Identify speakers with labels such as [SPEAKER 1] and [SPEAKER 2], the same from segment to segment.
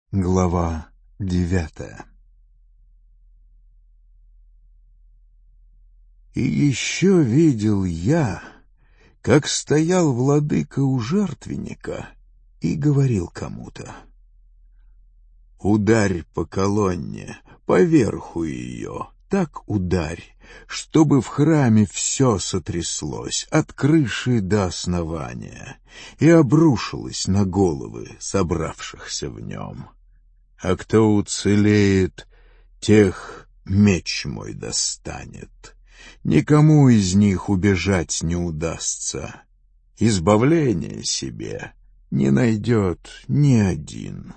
[SPEAKER 1] Глава 9. И еще видел я, как стоял владыка у жертвенника и говорил кому-то: «Ударь по колонне, поверху ее, так ударь, чтобы в храме все сотряслось, от крыши до основания, и обрушилось на головы собравшихся в нем. А кто уцелеет, тех меч мой достанет. Никому из них убежать не удастся. Избавления себе не найдет ни один.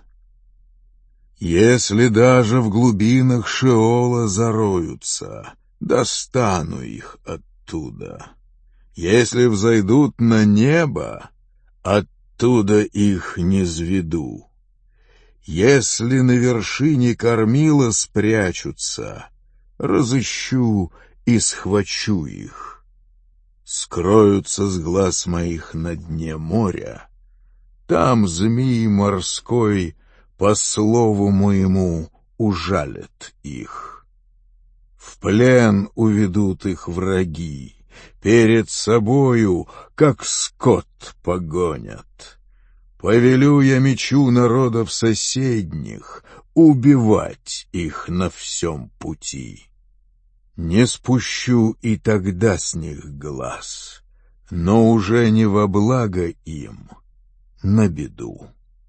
[SPEAKER 1] Если даже в глубинах Шеола зароются, достану их оттуда. Если взойдут на небо, оттуда их не сведу. Если на вершине кормила спрячутся, разыщу и схвачу их. Скроются с глаз моих на дне моря, там змей морской по слову моему ужалят их. В плен уведут их враги, перед собою, как скот, погонят. Повелю я мечу народов соседних убивать их на всем пути. Не спущу и тогда с них глаз, но уже не во благо им, на беду.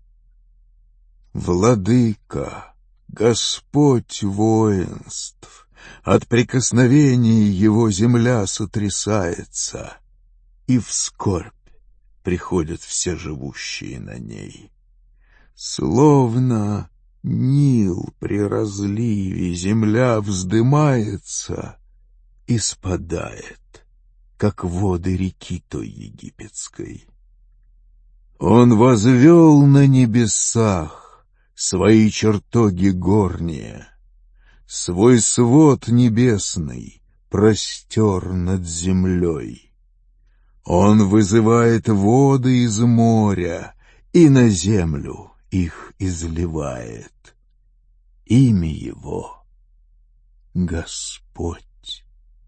[SPEAKER 1] Владыка, Господь воинств, от прикосновений его земля сотрясается, и в скорбь приходят все живущие на ней. Словно Нил при разливе земля вздымается и спадает, как воды реки той египетской. Он возвел на небесах свои чертоги горние, свой свод небесный простер над землей. Он вызывает воды из моря и на землю их изливает. Имя его — Господь.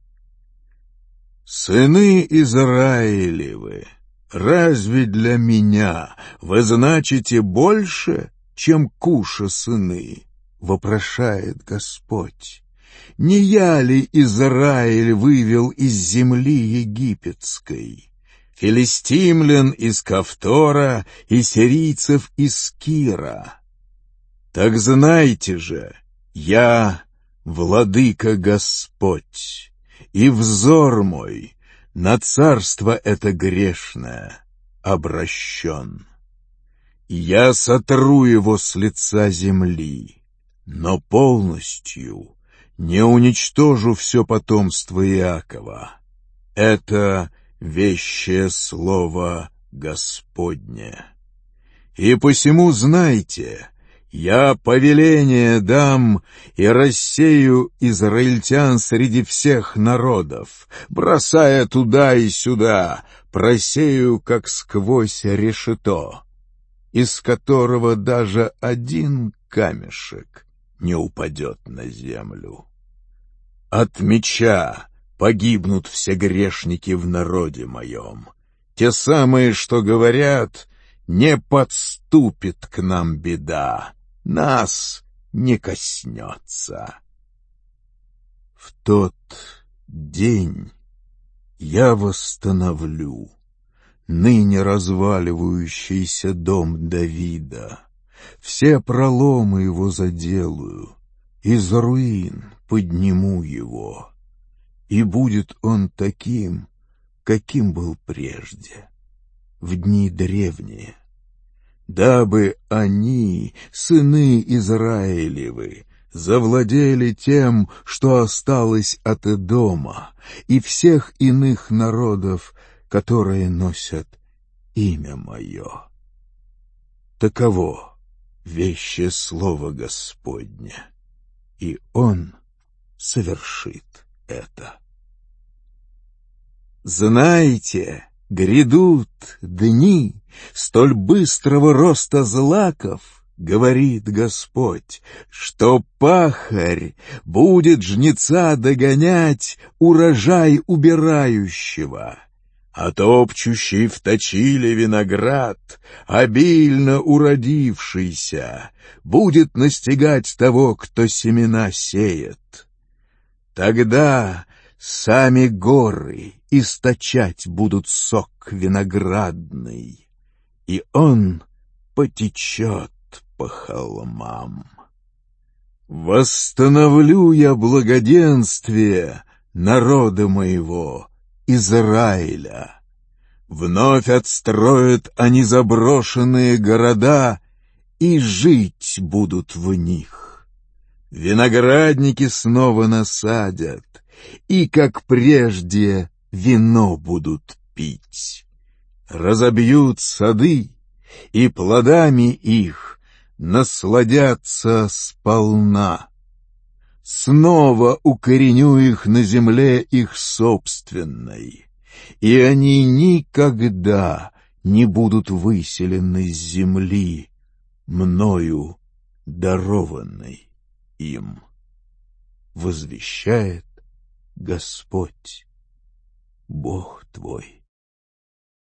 [SPEAKER 1] Сыны Израилевы, разве для меня вы значите больше, чем Куша сыны? Вопрошает Господь. Не я ли Израиль вывел из земли египетской, филистимлян из Кавтора и сирийцев из Кира? Так знайте же, я владыка Господь, и взор мой на царство это грешное обращен. Я сотру его с лица земли, но полностью не уничтожу все потомство Иакова. Это вещее слово Господне. И посему знайте, я повеление дам и рассею израильтян среди всех народов, бросая туда и сюда, просею, как сквозь решето, из которого даже один камешек не упадет на землю. От меча погибнут все грешники в народе моем, те самые, что говорят: не подступит к нам беда, нас не коснется. В тот день я восстановлю ныне разваливающийся дом Давида, все проломы его заделаю, из руин подниму его, и будет он таким, каким был прежде, в дни древние, дабы они, сыны Израилевы, завладели тем, что осталось от Эдома и всех иных народов, которые носят имя мое. Таково вещее слово Господне, и Он совершит это. Знайте, грядут дни столь быстрого роста злаков, говорит Господь, что пахарь будет жнеца догонять урожай убирающего, а топчущий в точиле виноград, обильно уродившийся, будет настигать того, кто семена сеет. Тогда сами горы источать будут сок виноградный, и он потечет по холмам. Восстановлю я благоденствие народа моего, Израиля. Вновь отстроят они заброшенные города, и жить будут в них. Виноградники снова насадят, и, как прежде, вино будут пить. Разобьют сады, и плодами их насладятся сполна. Снова укореню их на земле их собственной, и они никогда не будут выселены с земли, мною дарованной им, возвещает Господь, Бог твой.